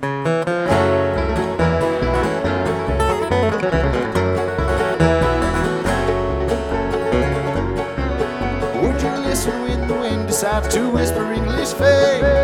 Won't you listen when the wind decides to whisper English fade?